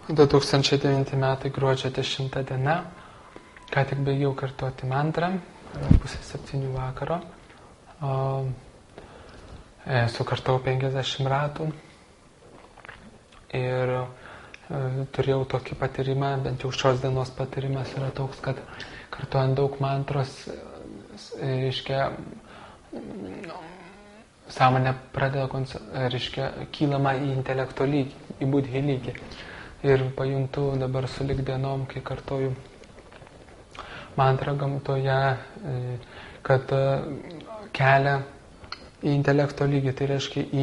2009 metai gruodžio 10 diena. Ką tik baigiau kartuoti mantrą, 6:30 vakaro. Sukartau 50 ratų. Ir turėjau tokį patyrimą, bent jau šios dienos patyrimas yra toks, kad kartuojant daug mantros, reiškia, sąmonė pradeda, reiškia, kylama į intelekto lygį, į budhį lygį. Ir pajuntu dabar sulig dienom, kai kartoju mantrą gamtoje, kad kelia į intelekto lygį, tai reiškia į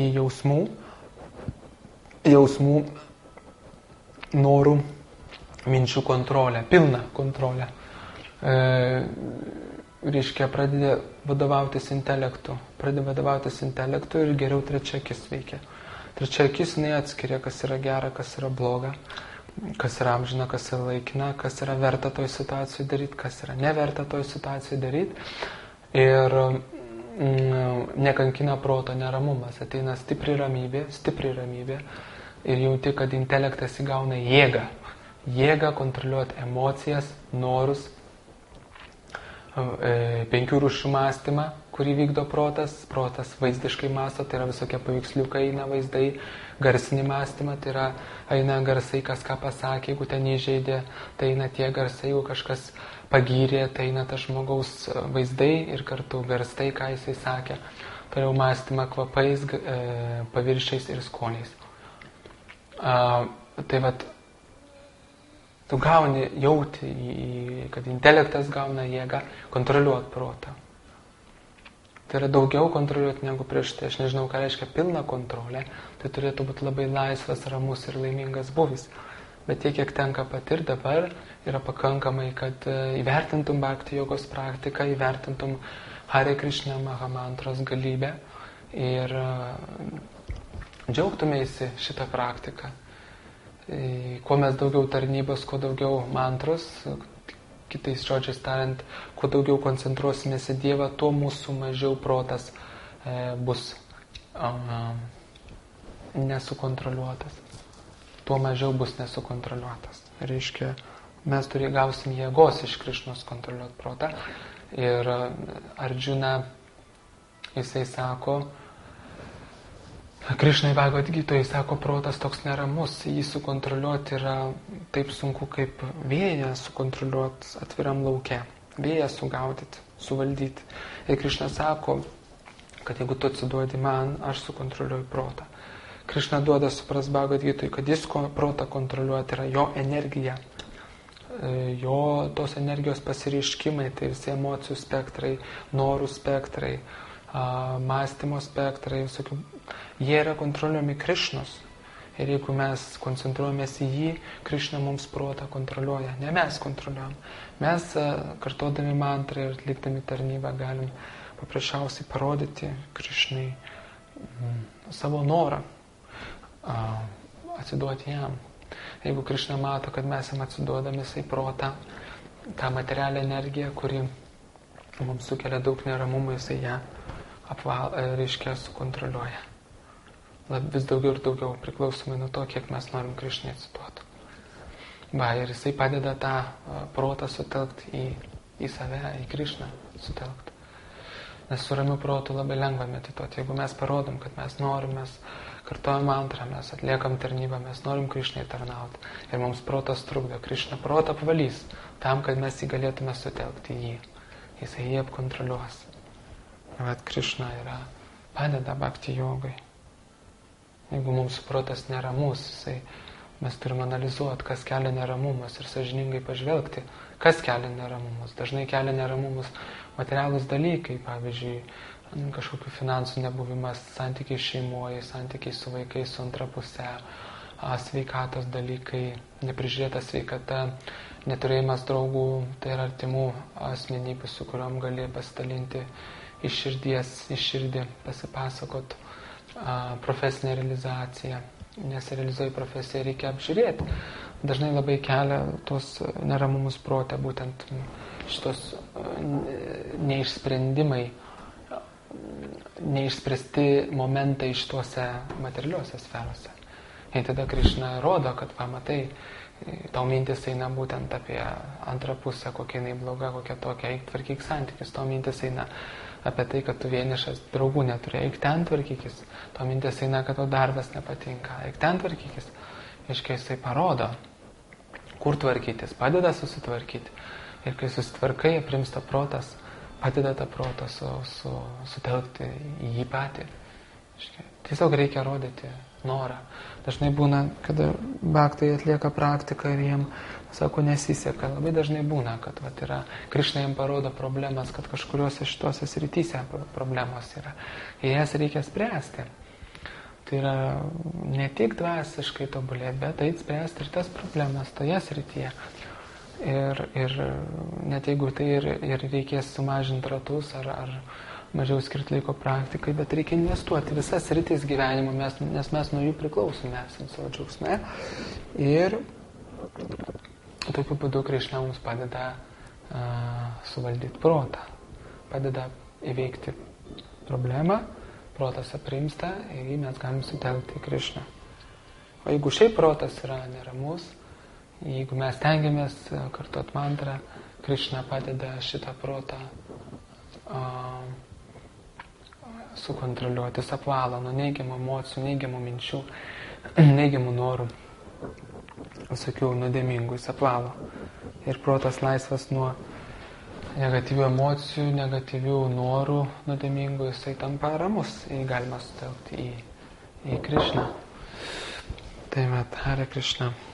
jausmų, norų, minčių kontrolę, pilną kontrolę. Reiškia, pradeda vadovautis intelektu ir geriau trečia akis veikia. Trečia akis neatskiria, kas yra gera, kas yra bloga, kas yra amžina, kas yra laikina, kas yra verta toj situacijai daryti, kas yra neverta toj situacijai daryti. Ir nekankina proto neramumas, ateina stipri ramybė ir jauti, kad intelektas įgauna jėgą kontroliuoti emocijas, norus, 5 rūšių mąstymą, kurį vykdo protas vaizdiškai mąsto, tai yra visokie paveiksliukai, eina vaizdai, garsinį mąstymą, tai yra eina garsai, kas ką pasakė, jeigu ten įžeidė, tai eina tie garsai, jeigu kažkas pagyrė, tai eina tas žmogaus vaizdai ir kartu garsai, ką jisai sakė. Toliau mąstymą kvapais, paviršiais ir skoniais. Tai vat, tu gauni, jauti, kad intelektas gauna jėgą kontroliuoti protą. Tai yra daugiau kontroliuoti negu prieš tai. Aš nežinau, ką reiškia pilna kontrolė. Tai turėtų būti labai laisvas, ramus ir laimingas buvis. Bet tiek, kiek tenka patirti dabar, yra pakankamai, kad įvertintum bhakti jogos praktiką, įvertintum Hare Krishna Mahamantros galybę ir džiaugtumėsi šitą praktiką. Kuo mes daugiau tarnybos, kuo daugiau mantros, kitais žodžiais tariant, kuo daugiau koncentruosimės į Dievą, tuo mūsų mažiau protas bus nesukontroliuotas. Tuo mažiau bus nesukontroliuotas. Reiškia, mes gausim jėgos iš Krišnos kontroliuoti protą. Ir Arjuna, jisai sako, Krišnai Bhagavad Gitoje sako, protas toks neramus, jį sukontroliuoti yra taip sunku, kaip vėją sukontroliuoti atviram lauke, vėją sugaudyti, suvaldyti. Ir Krišna sako, kad jeigu tu atsiduodi man, aš sukontroliuoju protą. Krišna duoda supras Bhagavad Gitoje, kad jis protą kontroliuoti yra jo energija, jo tos energijos pasireiškimai, tai visi emocijų spektrai, norų spektrai, mąstymo spektrai, visokių. Jie yra kontroliuojami Krišnos. Ir jeigu mes koncentruojamės į jį, Krišna mums protą kontroliuoja. Ne mes kontroliuojam. Mes, kartodami mantrą ir atlikdami tarnybą, galim paprasčiausiai parodyti Krišnai savo norą atsiduoti jam. Jeigu Krišna mato, kad mes jam atsiduodami į protą, tą materialią energiją, kuri mums sukelia daug neramumų, jisai ją reiškia sukontroliuoja. Vis daugiau ir daugiau, priklausomai nuo to, kiek mes norim Krišnai atsiduoti. Ir jisai padeda tą protą sutelkti į save, į Krišną sutelkti. Nes su ramiu protu labai lengva medituoti. Jeigu mes parodom, kad mes norim, mes kartuojam mantrą, mes atliekam tarnybą, mes norim Krišnai tarnauti. Ir mums protas trukdo. Krišna protą apvalys tam, kad mes jį galėtume sutelkti į jį. Jisai jį apkontroliuos. Bet Krišna padeda bhakti jogai. Jeigu mums protas neramus, mes turime analizuoti, kas kelia neramumus ir sąžiningai pažvelgti, kas kelia neramumus. Dažnai kelia neramumus materialūs dalykai, pavyzdžiui, kažkokių finansų nebuvimas, santykiai šeimoje, santykiai su vaikais, su antra puse, sveikatos dalykai, neprižiūrėta sveikata, neturėjimas draugų, tai yra artimų asmenybių, su kuriuom gali pasidalinti iš širdį pasipasakot, profesinė realizacija. Nes realizuoji profesiją reikia apžiūrėti. Dažnai labai kelia tos neramumus prote, būtent šitos neišsprendimai, neišspręsti momentai šituose materialiuose sferose. Ir tada Krišna rodo, kad pamatai, tau mintis eina būtent apie antrą pusę, kokia jinai bloga, kokia tokia, eik tvarkyk santykius, tau mintis eina apie tai, kad tu vienišas, draugų neturi, eik ten tvarkykis, tau mintis eina, kad tau darbas nepatinka, eik ten tvarkykis. Iškai jisai parodo, kur tvarkytis, padeda susitvarkyti. Ir kai susitvarkai, aprimsta protas, padeda tą protą sutelkti į jį patį. Tiesiog reikia rodyti norą. Dažnai būna, kada bhaktai atlieka praktiką ir jiem, sako, nesiseka. Labai dažnai būna, kad yra, Krišna jiem parodo problemas, kad kažkuriuose šitose srityse problemos yra. Ir jas reikia spręsti. Tai yra ne tik dvasiškai tobulėti, bet eit spręsti ir tas problemas toje srityje. Ir net jeigu tai ir reikės sumažinti ratus ar mažiau skirti laiko praktikai, bet reikia investuoti visas sritis gyvenimo, nes mes nuo jų priklausome, esame savo džiaugsme. Ir tokiu būdu Krišna mums padeda suvaldyti protą, padeda įveikti problemą, protas aprimsta ir jį mes galim sutelkti į Krišną. O jeigu šiaip protas yra neramus, jeigu mes tengiamės kartuot mantrą, Krišna padeda šitą protą sukontroliuoti, jis apvalo nuo neigiamų emocijų, neigiamų minčių, neigiamų norų, visokių nuodėmingų, jis apvalo. Ir protas laisvas nuo negatyvių emocijų, negatyvių norų, nuodėmingų, jisai tampa ramus, jį galima sutelkti į Krišną. Tai met, Hare Krišna.